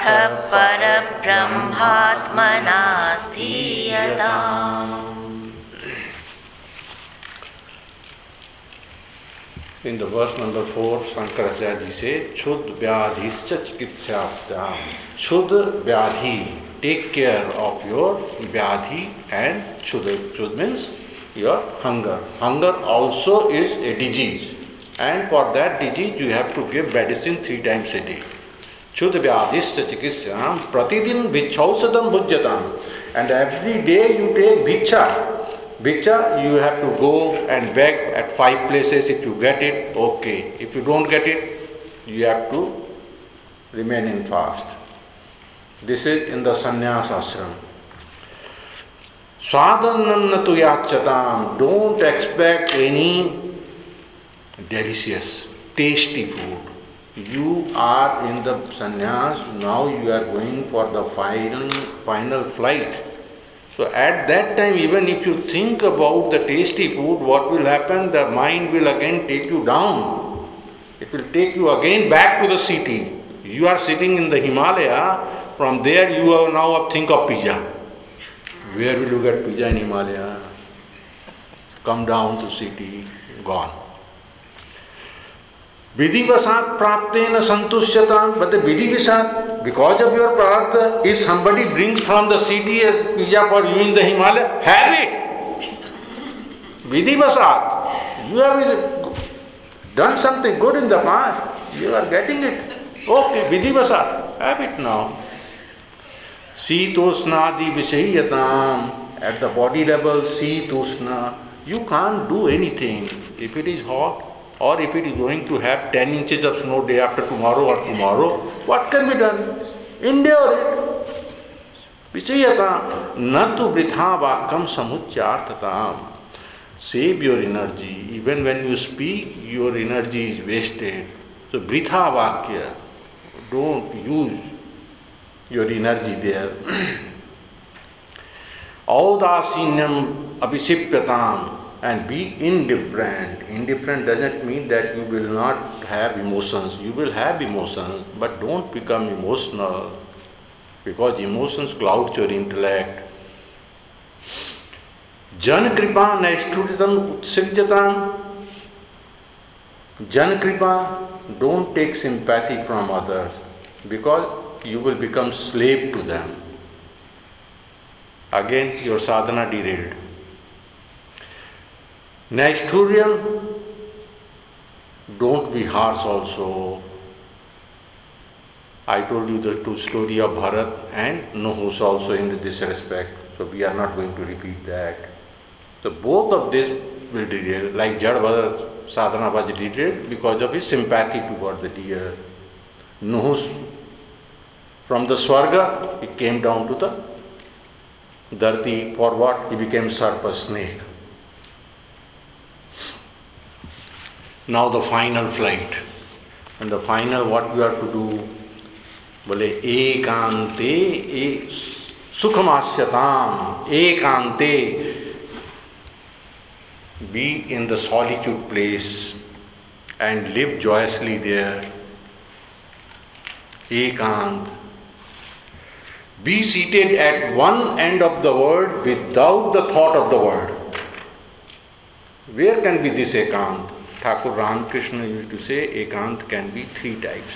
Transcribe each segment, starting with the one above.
परब्रह्मात्मना स्थीयताम्. In the verse number 4, Shankaracharya ji says, Chud vyadhischa chikitsyaptam. Chud vyadhi, take care of your vyadhi, and chud means your hunger. Hunger also is a disease, and for that disease you have to give medicine 3 times a day. Chud vyadhischa chikityam pratidin bhichausadam bhujyatam. And every day you take bhiksha. Bhiksha, you have to go and beg at 5 places. If you get it, okay. If you don't get it, you have to remain in fast. This is in the sannyas ashram. Swadananna tu yachatam. Don't expect any delicious, tasty food. You are in the sannyas, now you are going for the final flight. So at that time, even if you think about the tasty food, what will happen? The mind will again take you down. It will take you again back to the city. You are sitting in the Himalaya, from there you are now think of pizza. Where will you get pizza in Himalaya? Come down to city, gone. Vidivasat praptena santushyatam, but the vidivasat, because of your prartha, if somebody brings from the city a pizza for you in the Himalaya, have it. Vidivasat, you have done something good in the past, you are getting it. Okay, vidivasat, have it now. Sitosnadi vishayatam, at the body level, sitosna, you can't do anything. If it is hot, or if it is going to have 10 inches of snow day after tomorrow or tomorrow, what can be done? Endure it. Vichayata natu vritha vakam samuchyartatam. Save your energy. Even when you speak, your energy is wasted. So vritha vakya, don't use your energy there. Audasinyam abhisipyatam. And be indifferent. Indifferent doesn't mean that you will not have emotions. You will have emotions, but don't become emotional, because emotions cloud your intellect. Jan kripa naisturitam utsijyatam. Jan kripa, don't take sympathy from others, because you will become slave to them. Again, your sadhana derailed. Naisturiam, don't be harsh also. I told you the 2 story of Bharat and Nuhus also in this respect, so we are not going to repeat that. So both of this will derail, like Jad Bharat sadhana was derailed because of his sympathy toward the deer. Nuhus, from the Swarga, it came down to the Dharti. For what? He became Sarpa, snake. Now the final flight. And the final, what we have to do? Bole ekante sukhamasyatam. Ekante. Be in the solitude place and live joyously there. Ekant. Be seated at one end of the world without the thought of the world. Where can be this ekant? Thakur Ramakrishna used to say ekant can be 3 types.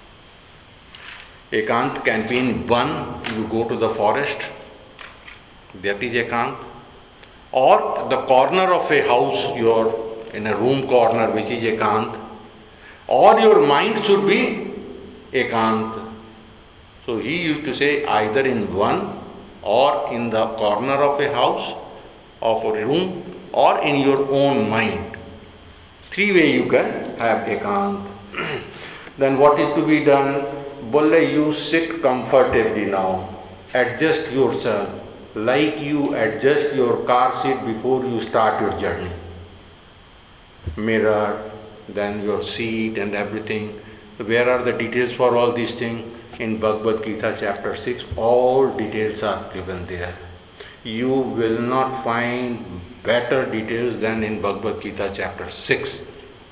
Ekant can be in one, you go to the forest, that is ekant. Or the corner of a house, you are in a room corner, which is ekant. Or your mind should be ekant. So he used to say either in one, or in the corner of a house, of a room, or in your own mind. 3 ways you can have ekant. Then what is to be done? Bolle, you sit comfortably now. Adjust yourself like you adjust your car seat before you start your journey. Mirror, then your seat and everything. Where are the details for all these things? In Bhagavad Gita chapter 6, all details are given there. You will not find better details than in Bhagavad Gita chapter 6.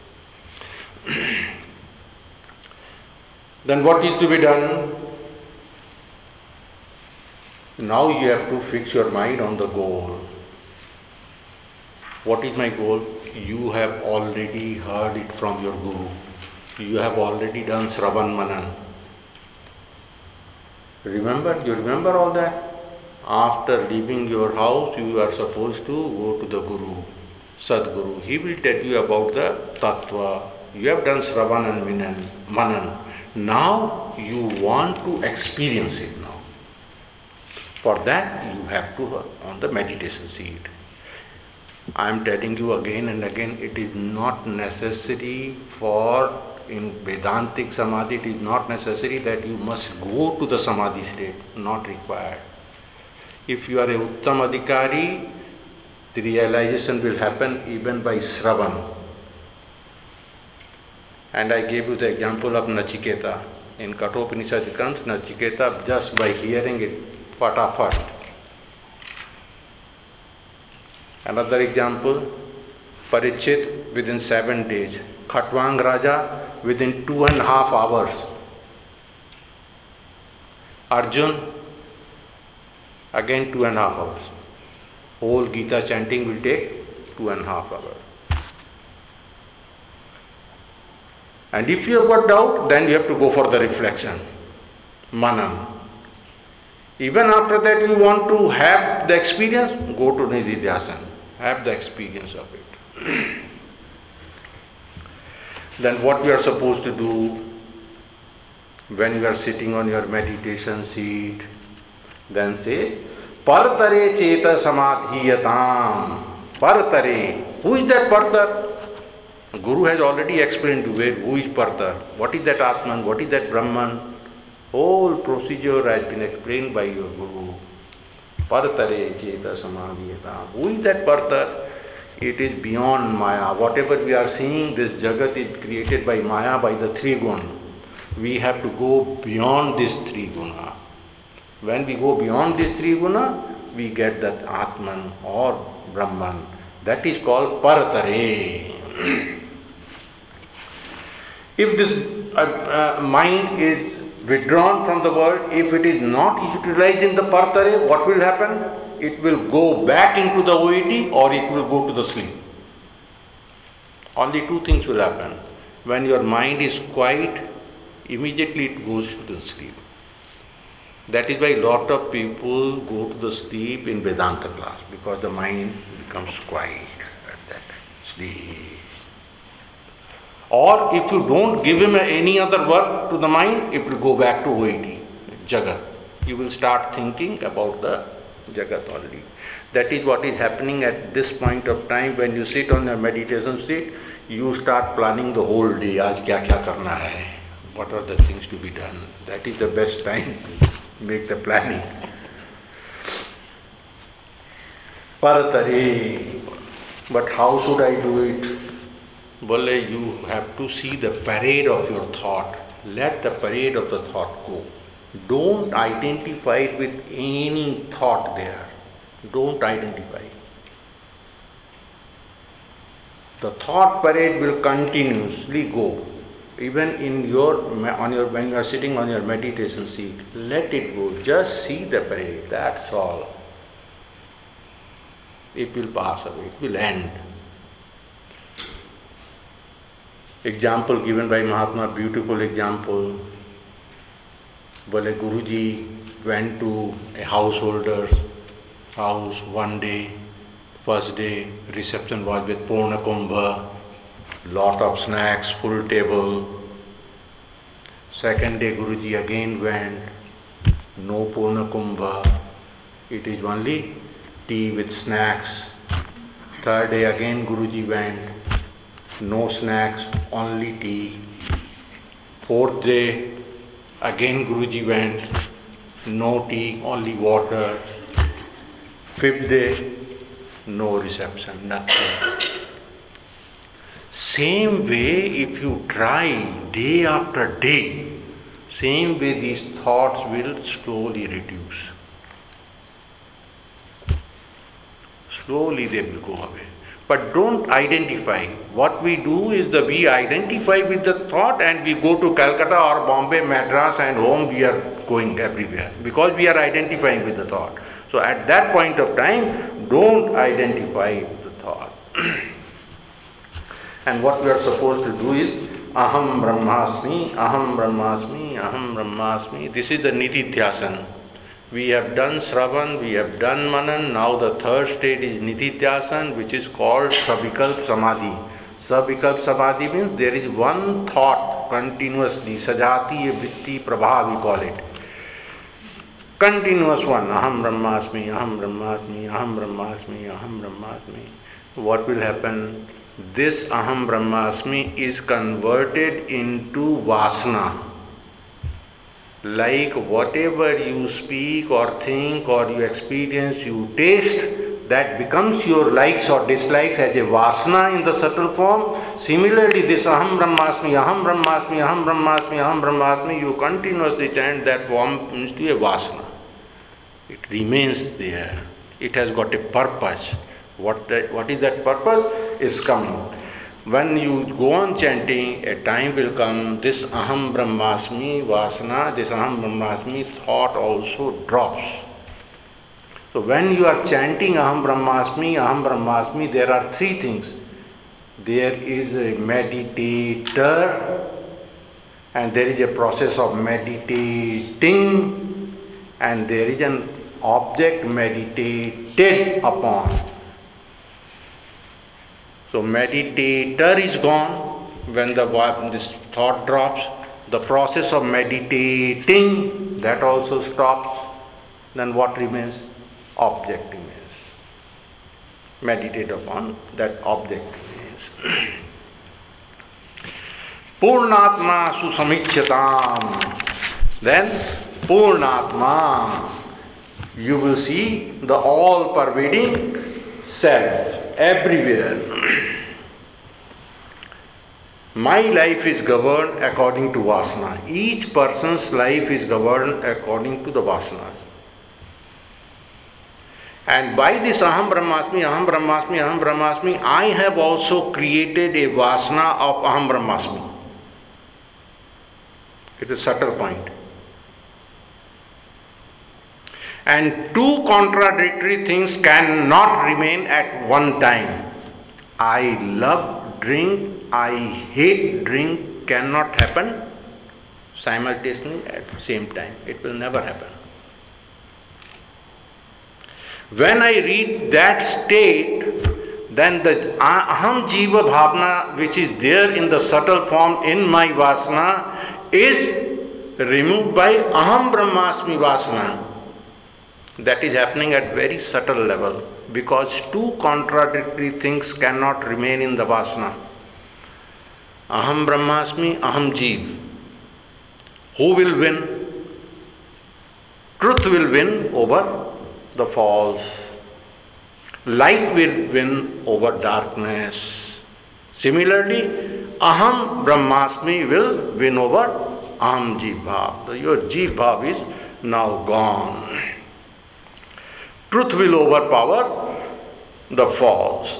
Then what is to be done? Now you have to fix your mind on the goal. What is my goal? You have already heard it from your Guru. You have already done Sravan Manan. Remember? You remember all that? After leaving your house, you are supposed to go to the Guru, Sadguru. He will tell you about the Tattva. You have done Sravan and Manan. Now you want to experience it now. For that you have to on the meditation seat. I am telling you again and again, it is not necessary for, in Vedantic Samadhi, it is not necessary that you must go to the Samadhi state, not required. If you are a Uttam Adhikari, the realization will happen even by Sravan. And I gave you the example of Nachiketa. In Kathopanishad it comes, Nachiketa, just by hearing it, patafat. Another example, Parikshit within 7 days. Khatwang Raja within 2.5 hours. Arjun, again 2.5 hours. Whole Gita chanting will take 2.5 hours. And if you have got doubt, then you have to go for the reflection, Manan. Even after that you want to have the experience, go to Nididhyasan. Have the experience of it. Then what we are supposed to do when you are sitting on your meditation seat, then say, Partare Cheta Samadhiyatam. Partare. Who is that Partar? Guru has already explained to you who is Partar. What is that Atman? What is that Brahman? Whole procedure has been explained by your Guru. Partare Cheta Samadhiyatam. Who is that Partar? It is beyond Maya. Whatever we are seeing, this Jagat is created by Maya, by the three guna. We have to go beyond this three guna. When we go beyond this three guna, we get that Atman or Brahman. That is called Partare. If this mind is withdrawn from the world, if it is not utilized in the Partare, what will happen? It will go back into the OED or it will go to the sleep. Only two things will happen. When your mind is quiet, immediately it goes to the sleep. That is why a lot of people go to the sleep in Vedanta class, because the mind becomes quiet at that sleep. Or if you don't give him any other work to the mind, it will go back to OED, Jagat. You will start thinking about the Jagat only. That is what is happening at this point of time. When you sit on your meditation seat, you start planning the whole day. Aaj kya karna hai? What are the things to be done? That is the best time to make the planning. Paratare. But how should I do it? Bole, you have to see the parade of your thought. Let the parade of the thought go. Don't identify it with any thought there. Don't identify. The thought parade will continuously go. Even when you are sitting on your meditation seat, let it go. Just see the parade. That's all. It will pass away. It will end. Example given by Mahatma, beautiful example. Bole, Guruji went to a householder's house one day. First day, reception was with Purna Kumbha, lot of snacks, full table. Second day, Guruji again went, no Purna Kumbha, it is only tea with snacks. Third day again, Guruji went, no snacks, only tea. Fourth day, again Guruji went, no tea, only water. Fifth day, no reception, nothing. Same way, if you try day after day, same way these thoughts will slowly reduce. Slowly they will go away. But don't identify. What we do is that we identify with the thought and we go to Calcutta or Bombay, Madras and home, we are going everywhere because we are identifying with the thought. So at that point of time, don't identify with the thought. And what we are supposed to do is Aham Brahmasmi, Aham Brahmasmi, Aham Brahmasmi. This is the Nididhyasana. We have done Shravan, we have done Manan, now the third stage is Nididhyasana, which is called Savikalp Samadhi. Savikalp Samadhi means there is one thought continuously, Sajati Vritti Prabha we call it. Continuous one, Aham Brahmasmi, Aham Brahmasmi, Aham Brahmasmi, Aham Brahmasmi. What will happen? This Aham Brahmasmi is converted into Vasana. Like whatever you speak or think or you experience, you taste, that becomes your likes or dislikes as a Vasana in the subtle form. Similarly, this Aham Brahmasmi, Aham Brahmasmi, Aham Brahmasmi, Aham Brahmasmi, you continuously chant that form into a Vasana. It remains there. It has got a purpose. What is that purpose? Is coming. When you go on chanting, a time will come, this Aham Brahmasmi Vasana, this Aham Brahmasmi thought also drops. So when you are chanting Aham Brahmasmi, there are three things. There is a meditator and there is a process of meditating and there is an object meditated upon. So meditator is gone when this thought drops. The process of meditating, that also stops. Then what remains? Object remains. Meditate upon, that object remains. Purnatma susamichyatam. Then Purnatma, you will see the all-pervading self everywhere. My life is governed according to Vasana. Each person's life is governed according to the Vasanas. And by this Aham Brahmasmi, Aham Brahmasmi, Aham Brahmasmi, I have also created a Vasana of Aham Brahmasmi. It's a subtle point. And two contradictory things cannot remain at one time. I love drink, I hate drink cannot happen simultaneously at the same time. It will never happen. When I reach that state, then the Aham Jiva Bhavana which is there in the subtle form in my Vasana is removed by Aham Brahmasmi Vasana. That is happening at very subtle level because two contradictory things cannot remain in the Vasana. Aham Brahmasmi, Aham Jeev. Who will win? Truth will win over the false. Light will win over darkness. Similarly, Aham Brahmasmi will win over Aham Jeev Bhav. Your Jeev Bhav is now gone. Truth will overpower the false.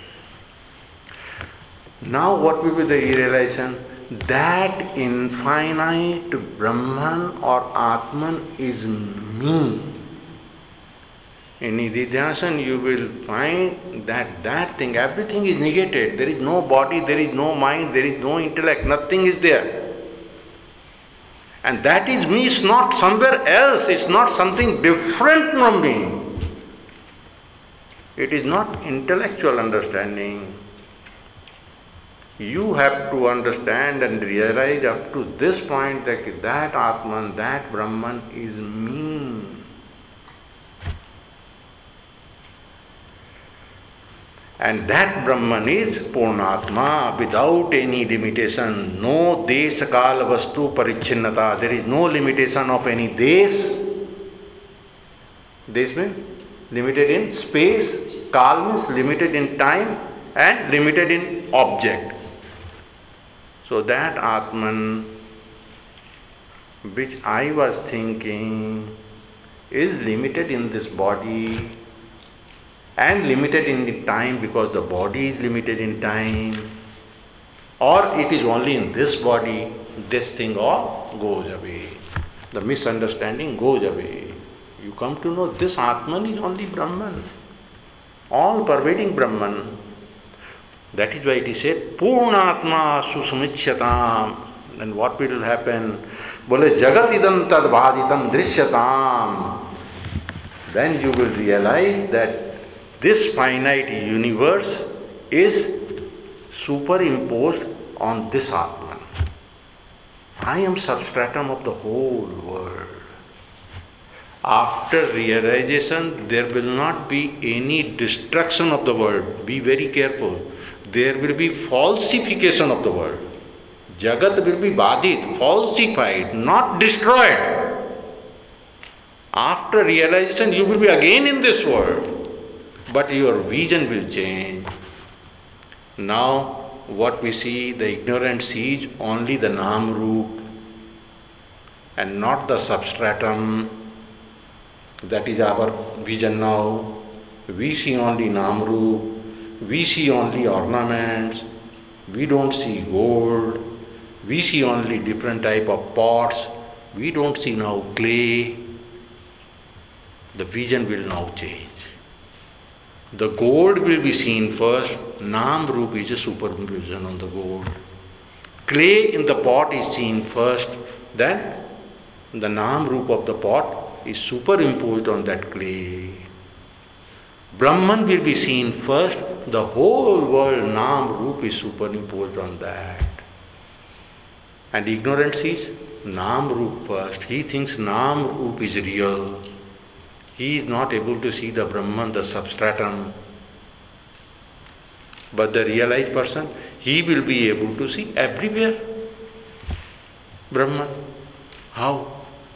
Now what will be the realization? That infinite Brahman or Atman is me. In Nididhyasana you will find that thing, everything is negated. There is no body, there is no mind, there is no intellect, nothing is there. And that is me, it's not somewhere else, it's not something different from me. It is not intellectual understanding. You have to understand and realize up to this point that Atman, that Brahman is me. And that Brahman is Purnatma without any limitation. No Desha Kala Vastu Parichinnata. There is no limitation of any Desh. Desh means limited in space. Kal means limited in time and limited in object. So that Atman which I was thinking is limited in this body and limited in the time because the body is limited in time, or it is only in this body, this thing all goes away. The misunderstanding goes away. You come to know this Atman is only Brahman, all pervading Brahman. That is why it is said, Purnatma susumicyatam. And what will happen? Bole jagat idam tad bhaditam drishyatam. Then you will realize that this finite universe is superimposed on this Atman. I am substratum of the whole world. After realization, there will not be any destruction of the world. Be very careful. There will be falsification of the world. Jagat will be badit, falsified, not destroyed. After realization, you will be again in this world, but your vision will change. Now, what we see, the ignorant sees only the Nam Roop and not the substratum. That is our vision now. We see only Nam Roop, we see only ornaments, we don't see gold, we see only different type of pots, we don't see now clay. The vision will now change. The gold will be seen first. Nam Roop is a superimposition on the gold. Clay in the pot is seen first, then the Nam Roop of the pot is superimposed on that clay. Brahman will be seen first, the whole world Nam Roop is superimposed on that. And ignorant sees Nam Roop first. He thinks Nam Roop is real. He is not able to see the Brahman, the substratum. But the realized person, he will be able to see everywhere Brahman. How?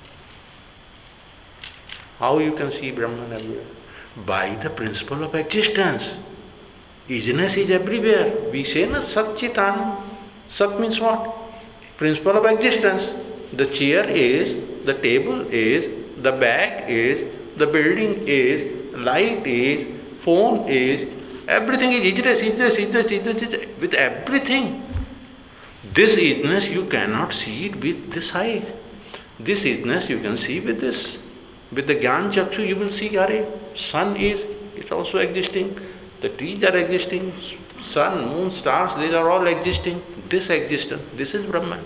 How you can see Brahman everywhere? By the principle of existence. Isness is everywhere. We say na Sat Chit Anand. Sat means what? Principle of existence. The chair is, the table is, the bag is, the building is, light is, phone is, everything is isness, with everything. This isness you cannot see it with this eyes. This isness you can see with this. With the Gyan Chakshu you will see, sun is, it's also existing. The trees are existing. Sun, moon, stars, these are all existing. This existence, this is Brahman.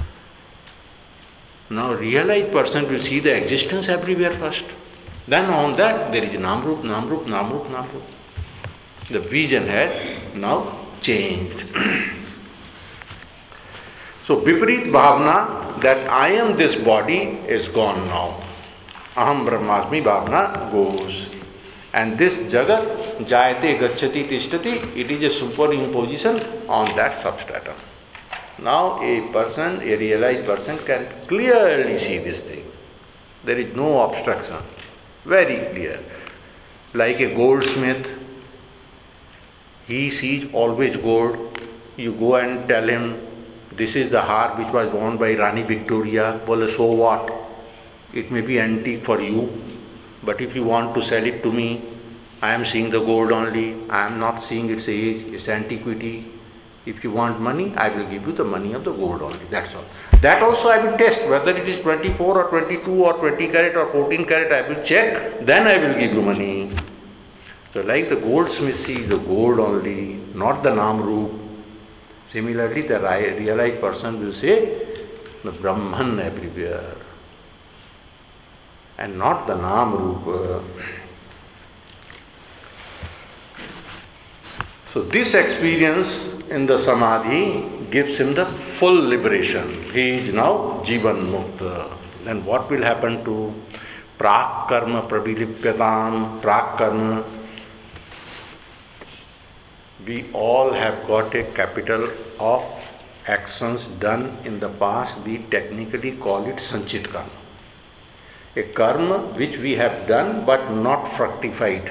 Now realized person will see the existence everywhere first. Then on that there is Nam Roop, Nam Roop, Nam Roop, Nam Roop. The vision has now changed. So Viparit Bhavana, that I am this body, is gone now. Aham Brahmasmi Bhavana goes. And this Jagat, Jayate Gacchati Tishtati, it is a superimposition on that substratum. Now a person, a realized person can clearly see this thing. There is no obstruction. Very clear. Like a goldsmith, he sees always gold. You go and tell him, this is the harp which was worn by Rani Victoria. Well, so what? It may be antique for you, but if you want to sell it to me, I am seeing the gold only. I am not seeing its age, its antiquity. If you want money, I will give you the money of the gold only. That's all. That also I will test, whether it is 24 or 22 or 20 carat or 14 carat, I will check, then I will give you money. So like the goldsmith sees the gold only, not the Nam Roop. Similarly, the realized person will say, the Brahman everywhere, and not the Nam Roop. So this experience in the Samadhi gives him the full liberation. He is now Jivan Mukta. Then what will happen to Prak Karma Prabilipyatam, Prak Karma? We all have got a capital of actions done in the past. We technically call it Sanchit Karma. A karma which we have done but not fructified.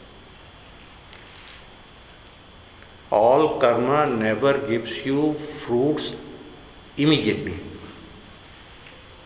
All karma never gives you fruits immediately.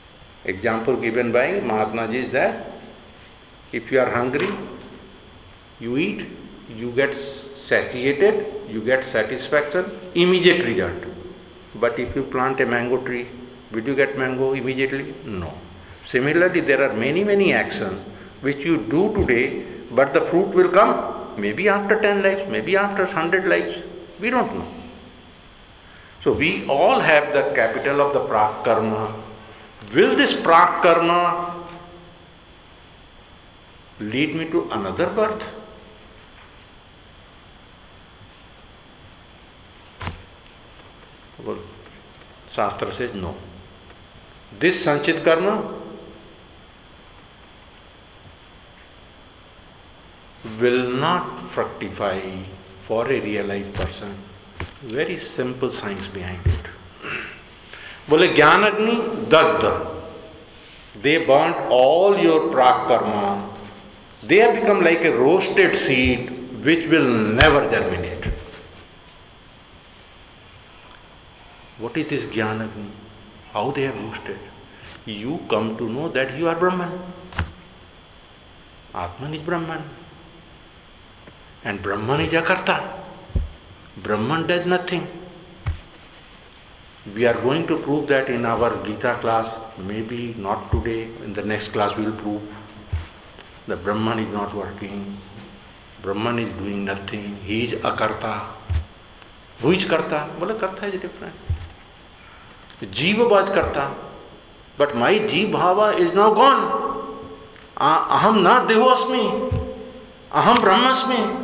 Example given by Mahatma Ji is that if you are hungry, You eat, you get satiated, you get satisfaction, immediate result. But if you plant a mango tree, will you get mango immediately? No. Similarly, there are many actions which you do today, but the fruit will come maybe after 10 lives, maybe after 100 lives. We don't know. So we all have the capital of the prak karma. Will this prak karma lead me to another birth? Well, Shastra says no. This sanchit karma will not fructify for a realized person. Very simple science behind it. Bole Gyan Agni Dagda. They burnt all your prak karma. They have become like a roasted seed which will never germinate. What is this Gyan Agni? How they have roasted? You come to know that you are Brahman. Atman is Brahman. And Brahman is Akarta. Brahman does nothing. We are going to prove that in our Gita class, maybe not today, in the next class we will prove that Brahman is not working, Brahman is doing nothing, he is Akarta. Who is Karta? Well, Karta is different. Jiva was Karta, but my Jiva Bhava is now gone. Aham na Dehosmi, Aham Brahmasmi.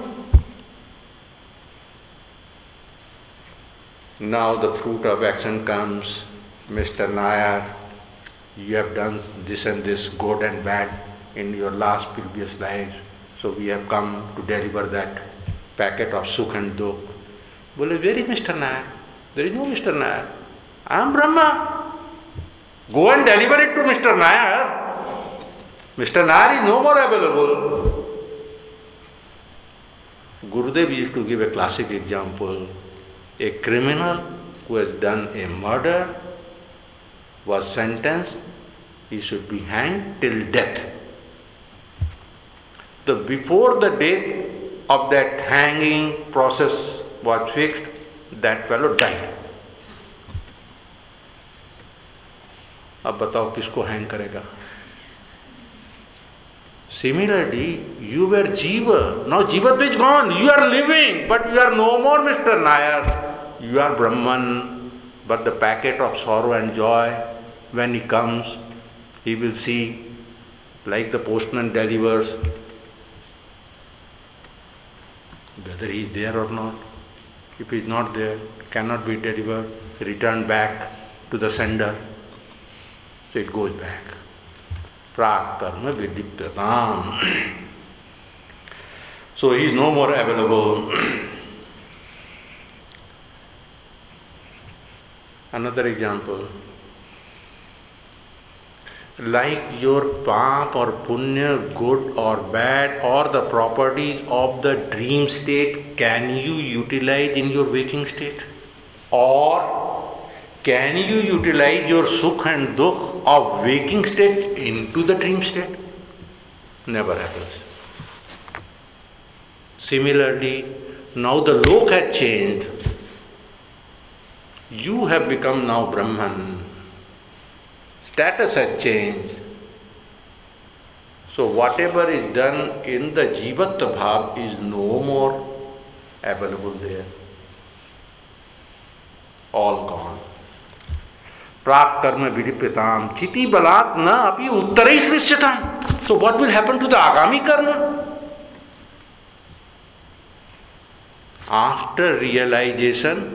Now the fruit of action comes. Mr. Nair, you have done this and this, good and bad, in your last previous lives. So we have come to deliver that packet of Sukh and Dukh. Well, where is Mr. Nair? There is no Mr. Nair. I am Brahma. Go and deliver it to Mr. Nair. Mr. Nair is no more available. Gurudev used to give a classic example. A criminal who has done a murder was sentenced, he should be hanged till death. Before the date of that hanging process was fixed, that fellow died. अब बताओ किसको hang करेगा? Similarly, you were Jiva. Now Jivatva is gone. You are living, but you are no more Mr. Nair. You are Brahman, but the packet of sorrow and joy, when he comes, he will see, like the postman delivers, whether he is there or not. If he is not there, cannot be delivered, return back to the sender. So it goes back. Prak karma vidipyatam. So he is no more available. Another example. Like your path or punya, good or bad, or the properties of the dream state, can you utilize in your waking state? Or can you utilize your sukh and dukh of waking state into the dream state? Never happens. Similarly, now the lok has changed. You have become now Brahman. Status has changed. So whatever is done in the Jivatva Bhav is no more available there. All gone. Prak karma vidipyatam chiti balat na api uttarai srishyatam. So what will happen to the agami karma? After realization,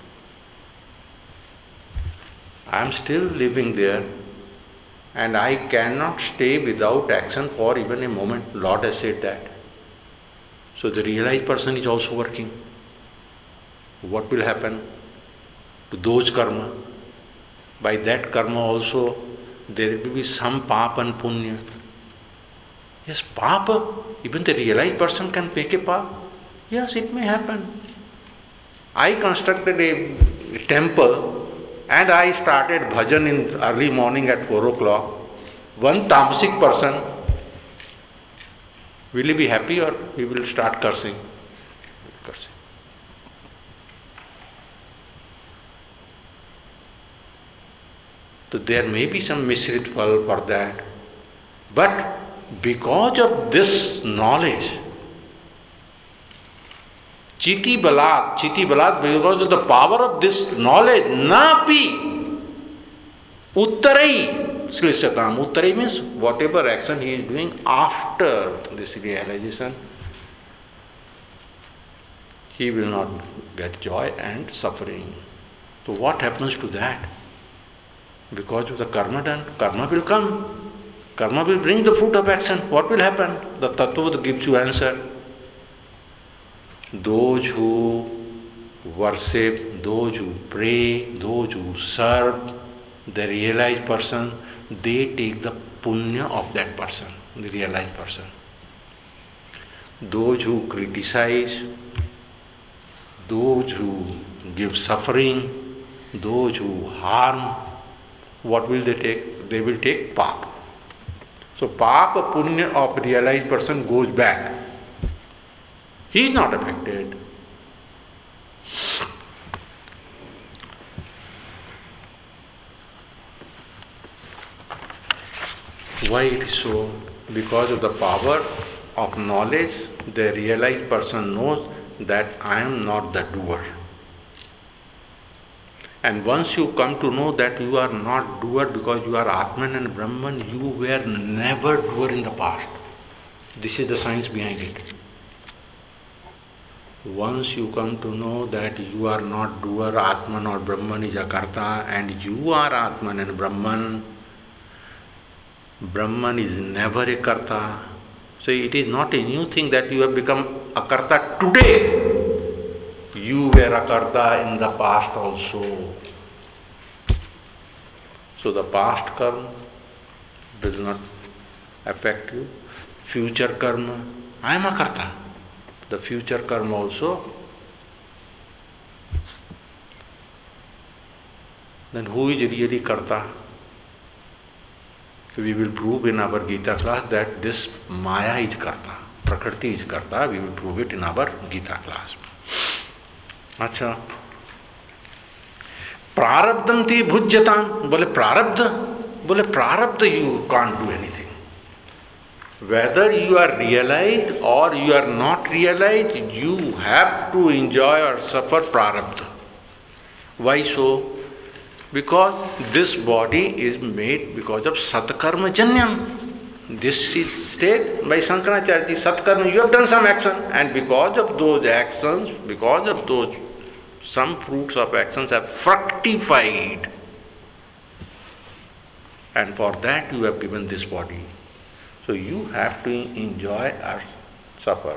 I am still living there and I cannot stay without action for even a moment. Lord has said that. So the realized person is also working. What will happen to those karma? By that karma also there will be some papa and punya. Yes, papa, even the realized person can make a papa. Yes, it may happen. I constructed a temple and I started bhajan in early morning at 4 o'clock. One tamasic person Will he be happy or he will start cursing? Cursing. So there may be some Mishrit Phal for that. But because of this knowledge, Chiti Balat, because of the power of this knowledge, Napi Uttarai Slisatam. Uttarai means whatever action he is doing after this realization, he will not get joy and suffering. So what happens to that? Because of the karma done, karma will come. Karma will bring the fruit of action. What will happen? The Tattva gives you answer. Those who worship, those who pray, those who serve, the realized person, they take the punya of that person, the realized person. Those who criticize, those who give suffering, those who harm, what will they take? They will take papa. So papa punya of realized person goes back. He is not affected. Why it is so? Because of the power of knowledge, the realized person knows that I am not the doer. And once you come to know that you are not doer because you are Atman and Brahman, you were never doer in the past. This is the science behind it. Once you come to know that you are not doer, Atman or Brahman is a karta, and you are Atman and Brahman, Brahman is never a karta. So it is not a new thing that you have become a karta today. You were a karta in the past also. So the past karma does not affect you. Future karma, I am a karta. The future karma also. Then who is really karta? So we will prove in our Gita class that this Maya is karta, Prakriti is karta. We will prove it in our Gita class. अच्छा, प्रारब्धम थी भुज्यताम. बोले प्रारब्ध you can't do anything. Whether you are realized or you are not realized, you have to enjoy or suffer prarabdha. Why so? Because this body is made because of satkarma janyam. This is stated by Shankaracharya. Satkarma, you have done some action, and because of those actions, because of those, some fruits of actions have fructified. And for that you have given this body. So you have to enjoy or suffer.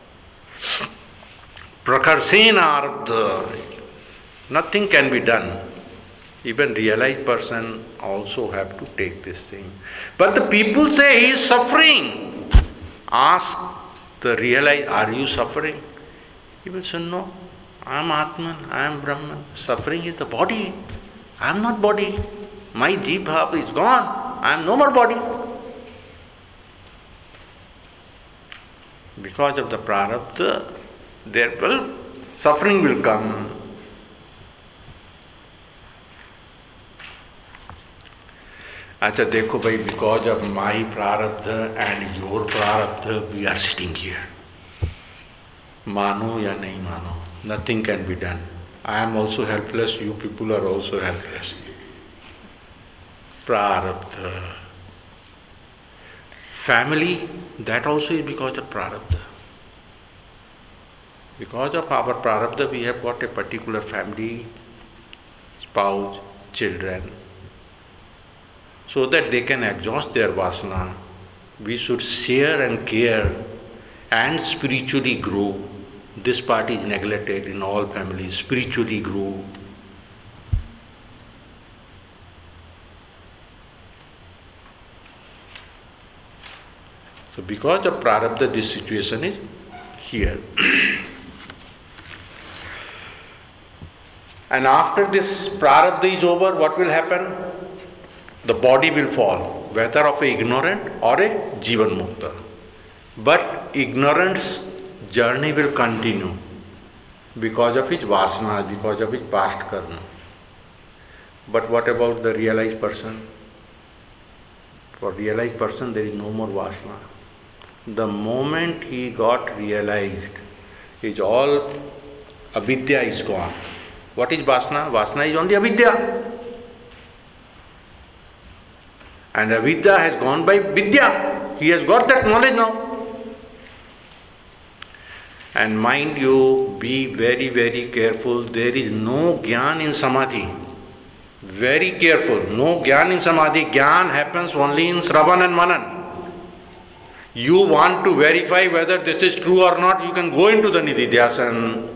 Prakarsena arabdha. Nothing can be done. Even realized person also have to take this thing. But the people say he is suffering. Ask the realized, are you suffering? He will say, no, I am Atman, I am Brahman. Suffering is the body. I am not body. My jibha is gone. I am no more body. Because of the prarabdha, suffering will come. अच्छा देखो भाई, because of my prarabdha and your prarabdha, we are sitting here. Mano ya nahi mano, nothing can be done. I am also helpless, you people are also helpless. Prarabdha. Family, that also is because of prarabdha. Because of our prarabdha, we have got a particular family, spouse, children. So that they can exhaust their vasana, we should share and care and spiritually grow. This part is neglected in all families, spiritually grow. So because of prarabdha, this situation is here. And after this prarabdha is over, what will happen? The body will fall, whether of a ignorant or a jivan mukta. But ignorance journey will continue because of his vasana, because of his past karma. But what about the realized person? For realized person there is no more vasana. The moment he got realized, is all avidya is gone. What is vasana? Vasana is only avidya. And avidya has gone by vidya. He has got that knowledge now. And mind you, be very, very careful. There is no jnana in samadhi. Very careful. No jnana in samadhi. Jnana happens only in Sravan and Manan. You want to verify whether this is true or not, you can go into the Nididhyasan.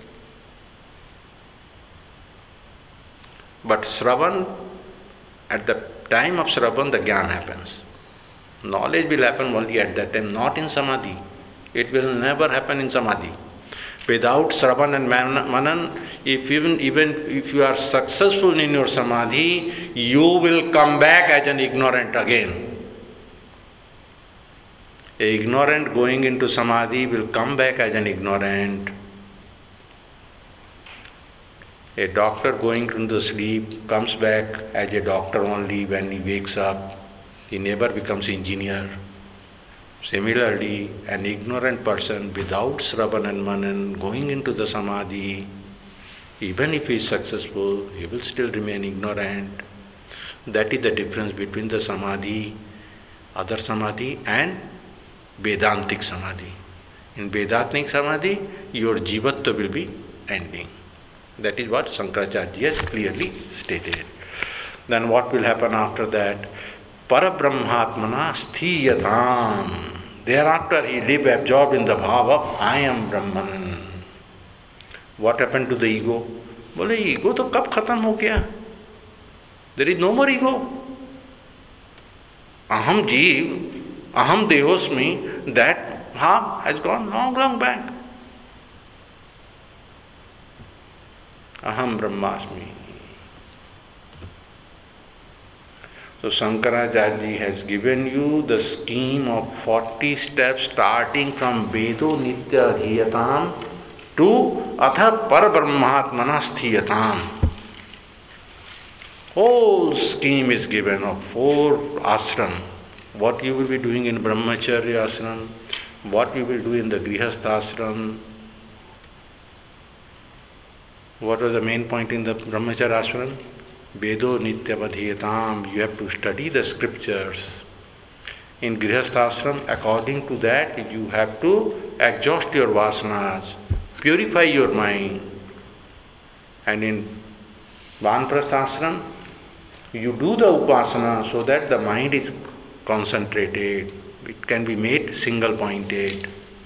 But Sravan, at the time of Sravan, the jnana happens. Knowledge will happen only at that time, not in samadhi. It will never happen in samadhi. Without Sravan and Manan, even if you are successful in your samadhi, you will come back as an ignorant again. A ignorant going into samadhi will come back as an ignorant. A doctor going into sleep comes back as a doctor only when he wakes up. He never becomes engineer. Similarly, an ignorant person without Sravan and Manan going into the samadhi, even if he is successful, he will still remain ignorant. That is the difference between the samadhi, other samadhi, and Vedantic samadhi. In Vedantic samadhi, your jivatva will be ending. That is what Shankaracharya has clearly stated. Then what will happen after that? Parabrahmatmana sthiyatam. Thereafter he live absorbed in the bhava of I am Brahman. What happened to the ego? Bole, ego to kab khatam ho gaya? There is no more ego. Aham jeev, aham dehosmi, that bhav has gone long back. Aham Brahmasmi. So Shankaracharya has given you the scheme of 40 steps starting from Vedo Nitya Adhiyatam to Atha Parabrahmatmana Sthiyatam. Whole scheme is given of 4 ashram. What you will be doing in Brahmacharya ashram, what you will do in the Grihastha ashram. What was the main point in the Brahmacharya ashram? Vedo Nityavadhiyatam. You have to study the scriptures. In Grihastha ashram, according to that, you have to exhaust your vasanas, purify your mind. And in Vanprastha ashram, you do the upasana so that the mind is concentrated. It can be made single pointed.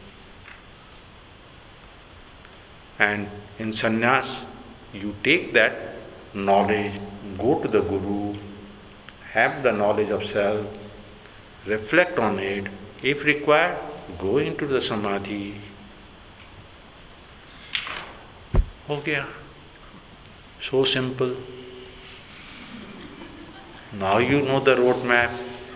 And in sannyas, you take that knowledge, go to the Guru, have the knowledge of self, reflect on it. If required, go into the samadhi. Ho gaya. So simple. Now you know the road map.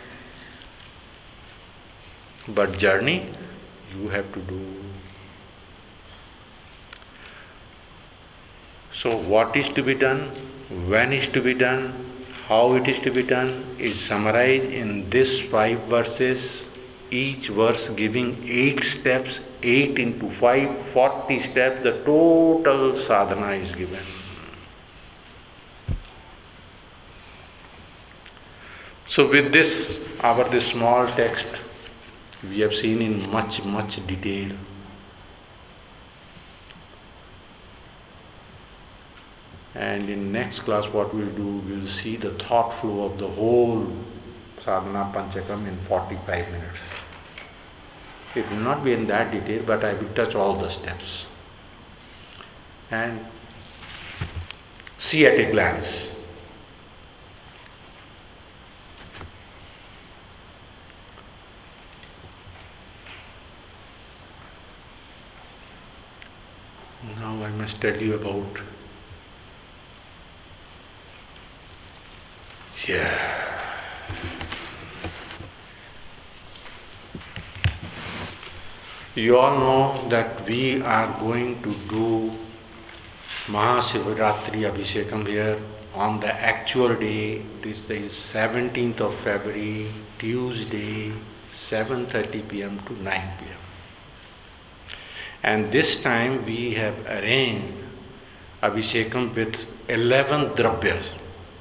But journey, you have to do. So what is to be done, when is to be done, how it is to be done is summarized in these 5 verses, each verse giving 8 steps, 8 into 5, 40 steps, the total sadhana is given. So with this, this small text, we have seen in much detail. And in next class what we'll do, we'll see the thought flow of the whole Sadhana Panchakam in 45 minutes. It will not be in that detail, but I will touch all the steps and see at a glance. Now I must tell you about You all know that we are going to do Mahasivaratri Abhishekam here on the actual day. This is 17th of February, Tuesday, 7:30 p.m. to 9 p.m. And this time we have arranged Abhishekam with 11 dravyas.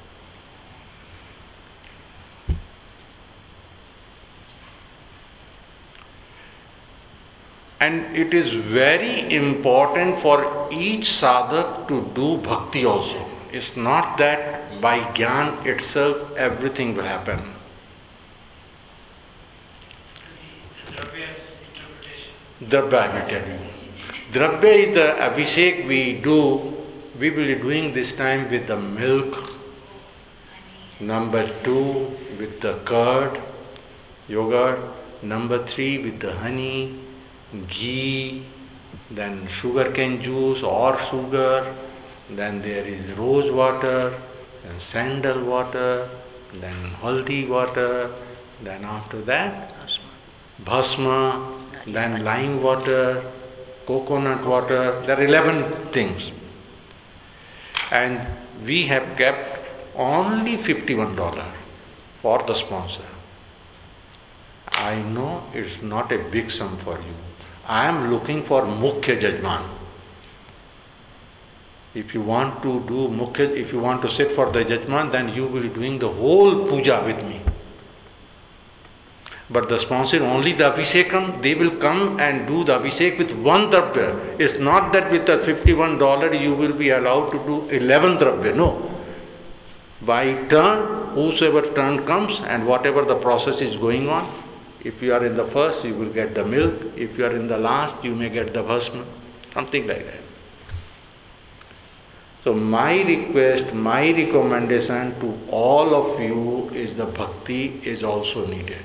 And it is very important for each sadhak to do bhakti also. It's not that by jnana itself everything will happen. Dravya, I will tell you. Dravya is the abhishek we do. We will be doing this time with the milk. Number 2 with the curd, yogurt. Number 3 with the honey, ghee, then sugarcane juice or sugar, then there is rose water, then sandal water, then haldi water, then after that bhasma, then lime water, coconut water. There are 11 things. And we have kept only $51 for the sponsor. I know it's not a big sum for you. I am looking for Mukhya Jajman. If you want to do Mukhya, if you want to sit for the Jajman, then you will be doing the whole puja with me. But the sponsor, only the Abhishekam, they will come and do the Abhishek with one dravya. It's not that with the $51 you will be allowed to do 11 dravya. No. By turn, whosoever turn comes and whatever the process is going on, if you are in the first, you will get the milk. If you are in the last, you may get the bhasma. Something like that. So my request, my recommendation to all of you is the bhakti is also needed.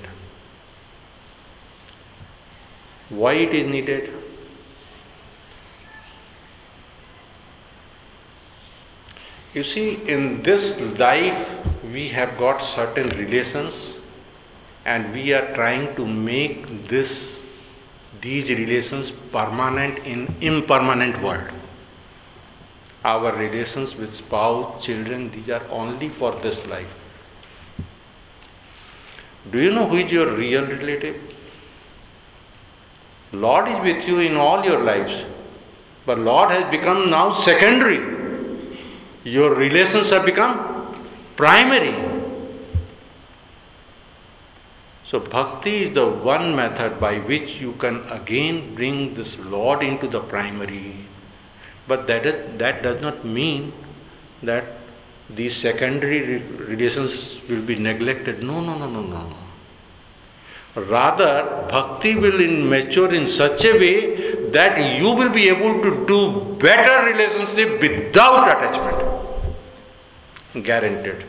Why it is needed? You see, in this life, we have got certain relations, and we are trying to make these relations permanent in impermanent world. Our relations with spouse, children, these are only for this life. Do you know who is your real relative? Lord is with you in all your lives, but Lord has become now secondary. Your relations have become primary. So bhakti is the one method by which you can again bring this Lord into the primary. But that does not mean that these secondary relations will be neglected. No. Rather, bhakti will mature in such a way that you will be able to do better relationship without attachment. Guaranteed.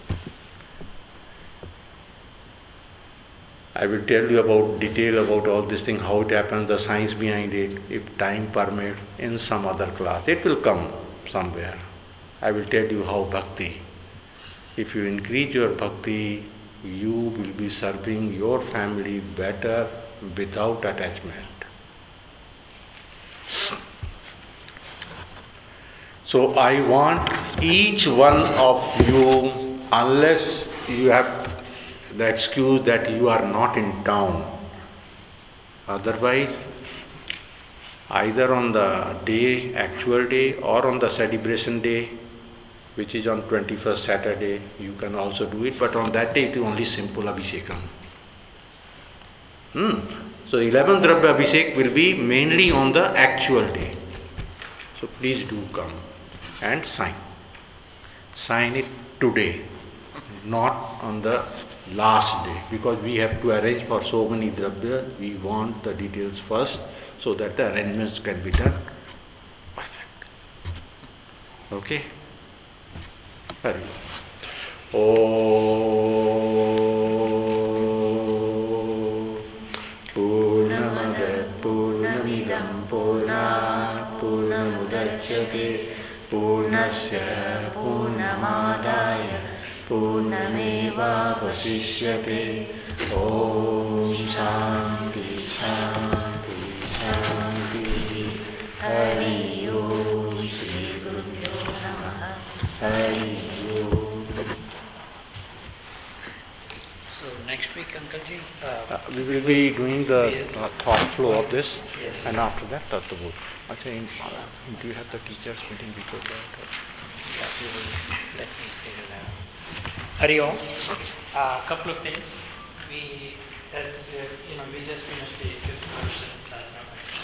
I will tell you about detail about all this thing, how it happens, the science behind it, if time permits, in some other class. It will come somewhere. I will tell you how bhakti. If you increase your bhakti, you will be serving your family better without attachment. So I want each one of you, unless you have the excuse that you are not in town, otherwise either on the day, actual day, or on the celebration day, which is on 21st Saturday, you can also do it, but on that day it is only simple Abhishekam. So 11th Dravya Abhishek will be mainly on the actual day. So please do come and sign. Sign it today, not on the last day, because we have to arrange for so many Dravya. We want the details first so that the arrangements can be done perfect. Okay? Hari. Purnamada Purnamidam Purnat Purnamudachyate Purnasya Purnamadaya Purnameva Vasishyate. Om Shanti Shanti Shanti. Hari Om Shri Gurubhyo Namaha. Hari Om. So next week, Uncle-ji, We will be doing the thought flow of this, Yes. and after that, Tattva. I think, do you have the teachers meeting before that? yeah, you will let me figure it out. Hari Om. A couple of things. We, as we just finished the 5th verse in Sadhana.